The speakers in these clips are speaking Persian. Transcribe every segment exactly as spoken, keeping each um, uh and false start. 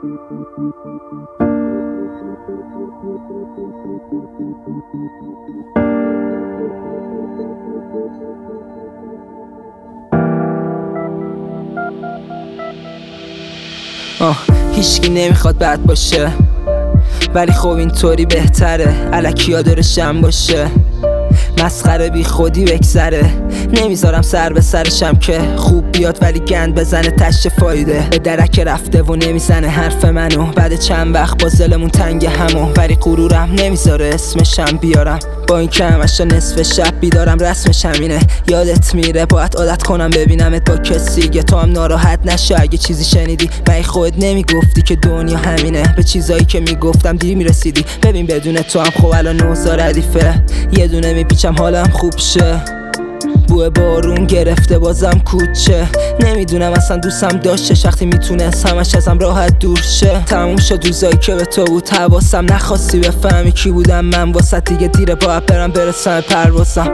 آه هیچکی نمیخواد بد باشه، ولی خب اینطوری بهتره الکیا داره شم باشه. مسخره بی خودی بگذره، نمیذارم سر به سرشم که خوب بیاد ولی گند بزنه تش فایده. به درک رفته و نمیزنه حرف منو، بعد چند وقت با زلمون تنگ همو، ولی غرورم نمیذاره اسمشم بیارم. با این که همشا نصف شب بیدارم رسمش همینه. یادت میره باید عادت کنم ببینمت با کسی که تو هم ناراحت نشو اگه چیزی شنیدی. من خودت نمیگفتی که دنیا همینه، به چیزایی که میگفتم دیر میرسیدی. ببین بدون تو هم خب الان نوزا ردیفه، یه دونه میپیچم حالم خوب شه. بوه بارون گرفته بازم کوچه، نمیدونم اصلا دوستم داشتش وقتی میتونست همش ازم راحت دور شه. تموم شد روزایی که به تو بود حواسم، نخواستی بفهمی کی بودم من واسه، دیگه دیره باید برم برسم پروازم.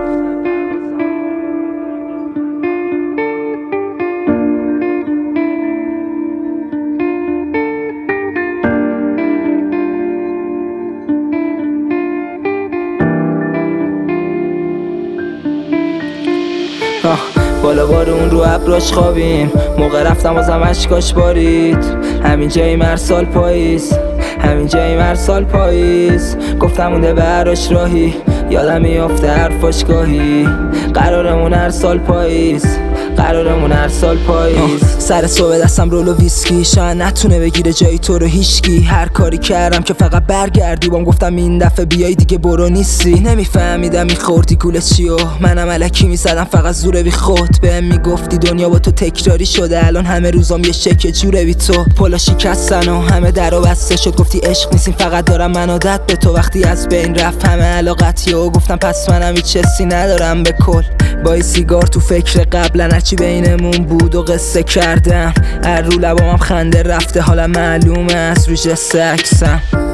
بالا بارون رو ابراش خوابیم، موقع رفتم بازم اشکاش بارید. همین جایی مرسال پاییز، همین جایی مرسال پاییز. گفتم مونده براش راهی، یادم میافته حرفاش گاهی. قرارمون هر سال پاییز، قرارمون هر سال پاییز. سر صبح دستم رول و ویسکی، شاید نتونه بگیره جایی تو رو هیچکی. هر کاری کردم که فقط برگردی، بام گفتم این دفعه بیای دیگه برو نیستی. نمیفهمیدم میخوردی گوله چیو، منم الکی میزدم فقط زوره بی خود. بهم میگفتی دنیا با تو تکراری شده، الان همه روزام یه شکل جوره بی تو. پلا شکستن و همه درو بسته شد، گفتی عشق نیستیم فقط دارم من عادت به تو. وقتی از بین رفت همه علاقتی و گفتم پس منم هیچ حسی ندارم به کل. با این سیگار تو فکر قبلا هرچی بینمون بود و قصه کردم. هر رو لبامم خنده رفته، حالا معلومه از رو جست عکسم.